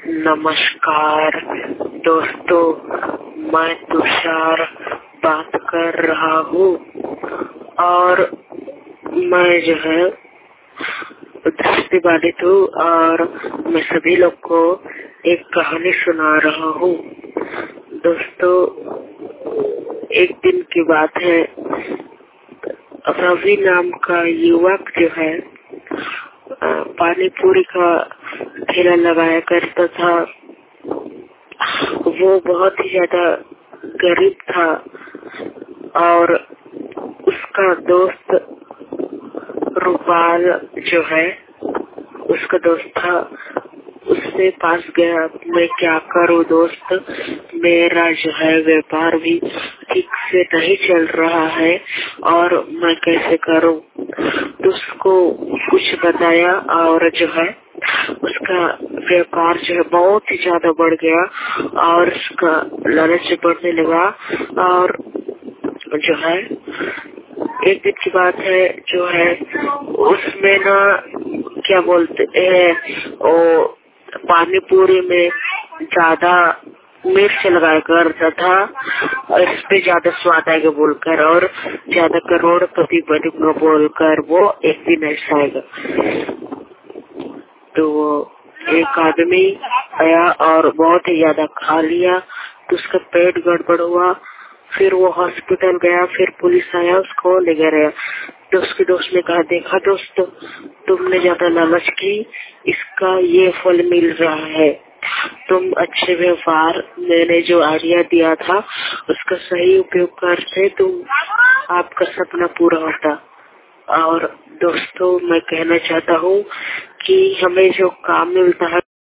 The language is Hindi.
नमस्कार दोस्तों, मैं तुषार बात कर रहा हूँ और मैं जो है दृष्टिबाधित हूँ और मैं सभी लोग को एक कहानी सुना रहा हूँ। दोस्तों, एक दिन की बात है, रवि नाम का युवक जो है पानी पूरी का ठेला लगाया करता था। वो बहुत ही ज्यादा गरीब था और उसका दोस्त रूपाल जो है उसका दोस्त था। उसके पास गया, मैं क्या करूं दोस्त, मेरा जो है व्यापार भी ठीक से नहीं चल रहा है और मैं कैसे करूं। तो उसको कुछ बताया और जो है उसका व्यापार जो है बहुत ही ज्यादा बढ़ गया और उसका लालच बढ़ने लगा। और जो है एक दिन की बात है जो है उसमें ना क्या बोलते हैं, वो पानी पूरी में ज्यादा मिर्च लगाया करता था और इस पे ज्यादा स्वाद आएगा बोलकर और ज्यादा करोड़पति बनूंगा बोलकर वो एक दिन ऐसा आएगा। तो वो एक आदमी आया और बहुत ही ज्यादा खा लिया तो उसका पेट गड़बड़ हुआ। फिर वो हॉस्पिटल गया, फिर पुलिस आया, उसको ले गया। तो उसके दोस्त ने कहा, देखा दोस्त, तुमने ज्यादा लालच की, इसका ये फल मिल रहा है। तुम अच्छे व्यवहार, मैंने जो आइडिया दिया था उसका सही उपयोग करते तुम, आपका सपना पूरा होता। और दोस्तों, मैं कहना चाहता हूँ कि हमें जो काम मिलता है